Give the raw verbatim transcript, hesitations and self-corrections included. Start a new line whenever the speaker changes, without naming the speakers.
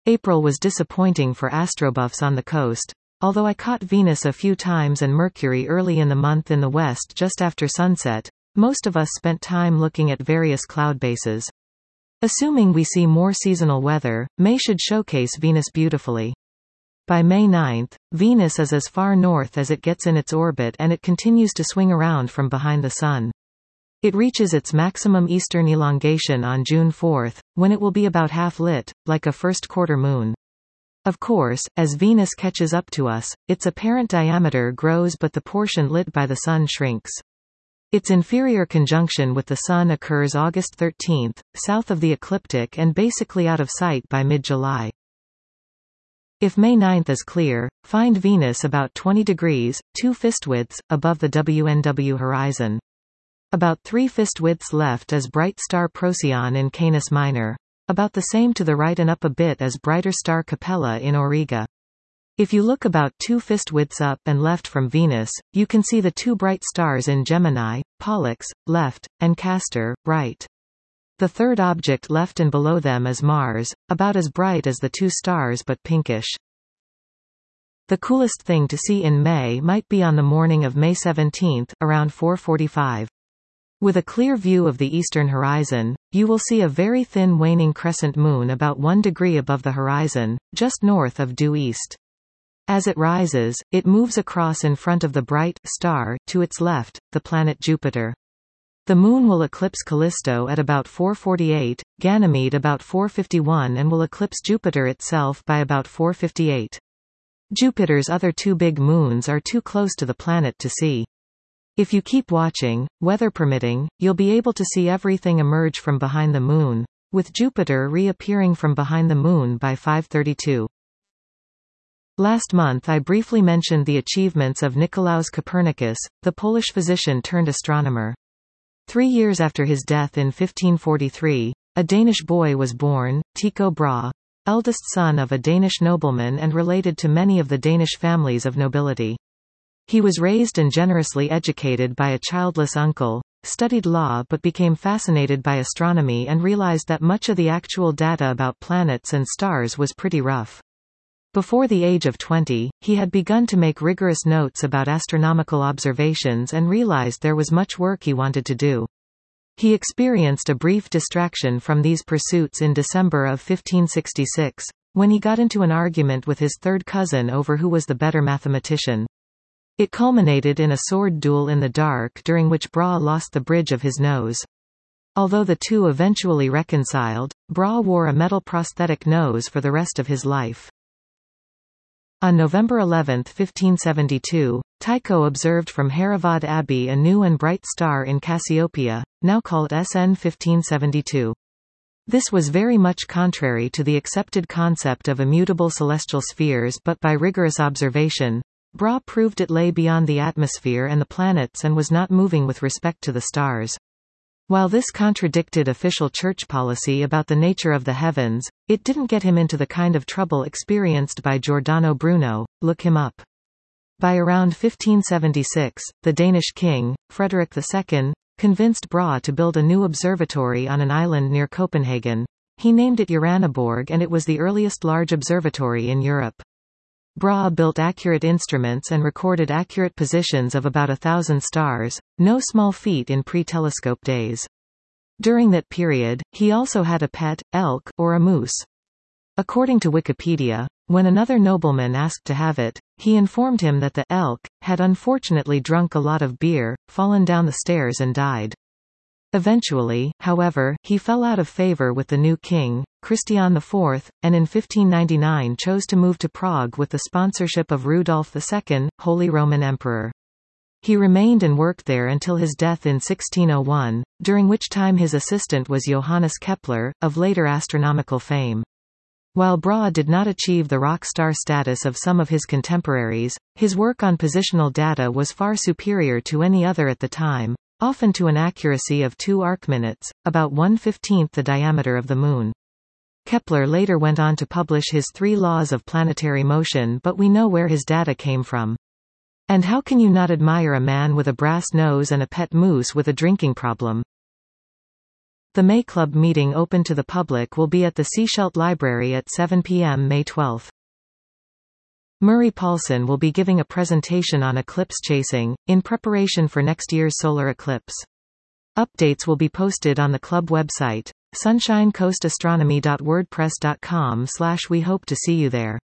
April was disappointing for astrobuffs on the coast. Although I caught Venus a few times and Mercury early in the month in the west just after sunset, most of us spent time looking at various cloud bases. Assuming we see more seasonal weather, May should showcase Venus beautifully. By May ninth, Venus is as far north as it gets in its orbit and it continues to swing around from behind the Sun. It reaches its maximum eastern elongation on June fourth, when it will be about half lit, like a first-quarter moon. Of course, as Venus catches up to us, its apparent diameter grows but the portion lit by the Sun shrinks. Its inferior conjunction with the Sun occurs August thirteenth, south of the ecliptic and basically out of sight by mid-July. If May ninth is clear, find Venus about twenty degrees, two fist-widths, above the W N W horizon. About three fist-widths left is bright star Procyon in Canis Minor. About the same to the right and up a bit as brighter star Capella in Auriga. If you look about two fist-widths up and left from Venus, you can see the two bright stars in Gemini, Pollux, left, and Castor, right. The third object left and below them is Mars, about as bright as the two stars but pinkish. The coolest thing to see in May might be on the morning of May seventeenth, around four forty-five. With a clear view of the eastern horizon, you will see a very thin waning crescent moon about one degree above the horizon, just north of due east. As it rises, it moves across in front of the bright star, to its left, the planet Jupiter. The moon will eclipse Callisto at about four forty-eight, Ganymede about four fifty-one and will eclipse Jupiter itself by about four fifty-eight. Jupiter's other two big moons are too close to the planet to see. If you keep watching, weather permitting, you'll be able to see everything emerge from behind the moon, with Jupiter reappearing from behind the moon by five thirty-two. Last month I briefly mentioned the achievements of Nicolaus Copernicus, the Polish physician turned astronomer. Three years after his death in fifteen forty-three, a Danish boy was born, Tycho Brahe, eldest son of a Danish nobleman and related to many of the Danish families of nobility. He was raised and generously educated by a childless uncle, studied law but became fascinated by astronomy and realized that much of the actual data about planets and stars was pretty rough. Before the age of twenty, he had begun to make rigorous notes about astronomical observations and realized there was much work he wanted to do. He experienced a brief distraction from these pursuits in December of fifteen sixty-six, when he got into an argument with his third cousin over who was the better mathematician. It culminated in a sword duel in the dark during which Brahe lost the bridge of his nose. Although the two eventually reconciled, Brahe wore a metal prosthetic nose for the rest of his life. On November eleventh fifteen seventy-two, Tycho observed from Hereward Abbey a new and bright star in Cassiopeia, now called S N fifteen seventy-two. This was very much contrary to the accepted concept of immutable celestial spheres, but by rigorous observation, Brahe proved it lay beyond the atmosphere and the planets and was not moving with respect to the stars. While this contradicted official church policy about the nature of the heavens, it didn't get him into the kind of trouble experienced by Giordano Bruno. Look him up. By around fifteen seventy-six, the Danish king, Frederick the Second, convinced Brahe to build a new observatory on an island near Copenhagen. He named it Uraniborg and it was the earliest large observatory in Europe. Brahe built accurate instruments and recorded accurate positions of about a thousand stars, no small feat in pre-telescope days. During that period, he also had a pet, elk, or a moose. According to Wikipedia, when another nobleman asked to have it, he informed him that the elk had unfortunately drunk a lot of beer, fallen down the stairs and died. Eventually, however, he fell out of favor with the new king, Christian the Fourth, and in fifteen ninety-nine chose to move to Prague with the sponsorship of Rudolf the Second, Holy Roman Emperor. He remained and worked there until his death in sixteen oh one, during which time his assistant was Johannes Kepler, of later astronomical fame. While Brahe did not achieve the rock star status of some of his contemporaries, his work on positional data was far superior to any other at the time, often to an accuracy of two arcminutes, about one fifteenth the diameter of the Moon. Kepler later went on to publish his three laws of planetary motion, but we know where his data came from. And how can you not admire a man with a brass nose and a pet moose with a drinking problem? The May Club meeting open to the public will be at the Sechelt Library at seven p m May twelfth. Murray Paulson will be giving a presentation on eclipse chasing, in preparation for next year's solar eclipse. Updates will be posted on the club website, sunshine coast astronomy dot wordpress dot com slash we hope to see you there.